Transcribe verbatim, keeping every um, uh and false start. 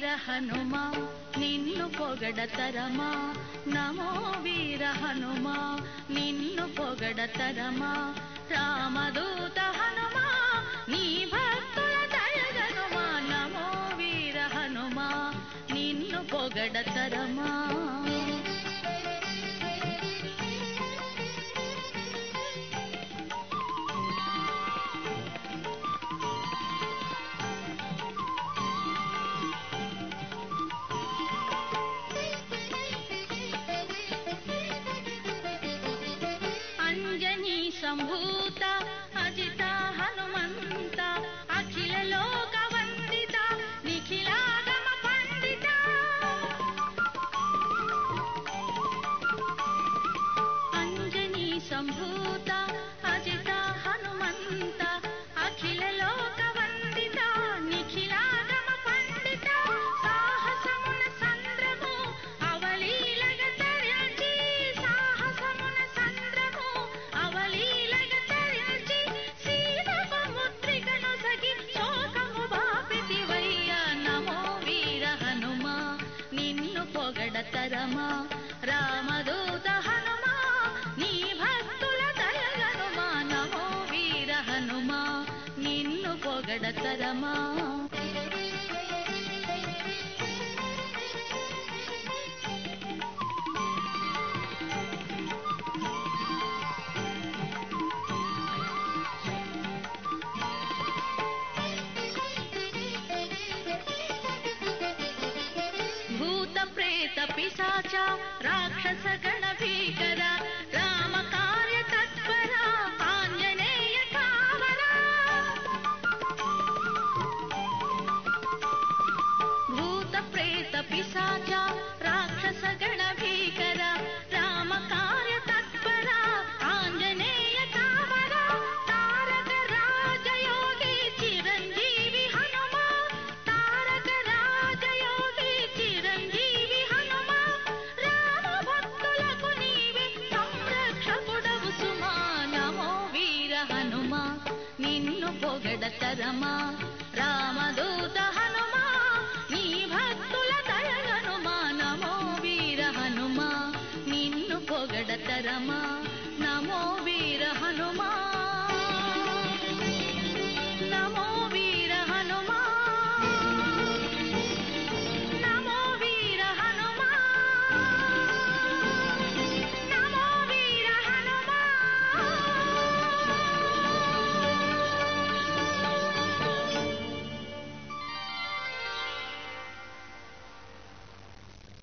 హనుమా నిన్ను పొగడతరమా నమో వీర హనుమా నిన్ను పొగడతరమా రామదూత హనుమా నీ భక్తుల దయగనుమా నమో వీర హనుమా నిన్ను పొగడతరమా సంభూత అజిత హనుమంత అఖిల లోక వందిత నిఖిలాగమ పండిత అంజనీ సంభూత అజిత హనుమంత అఖిల లోక వందిత నిఖిలాగమ పండిత సాహసమున సంద్రము అవలీలగ తరించి సాహసమున సంద్రము అవలీ పొగడతరమా రామదూత హనుమా నీ భక్తుల దయగనుమా నమో వీర హనుమా నిన్ను పొగడతరమా ప్రేత పిశాచ రాక్షస గణ భీకర రామ కార్య తత్పర ఆంజనేయ కావర భూత ప్రేత పిశాచ రాక్షస గణ భీకర రామ కార్య తత్పర ఆంజనేయ కావర తారక రాజయోగి చిరంజీవి హనుమా తారక రాజయోగి చిరంజీవి నిన్ను పొగడతరమా రామదూత హనుమా నీ భక్తుల దయగనుమా నమో వీర హనుమా నిన్ను పొగడతరమా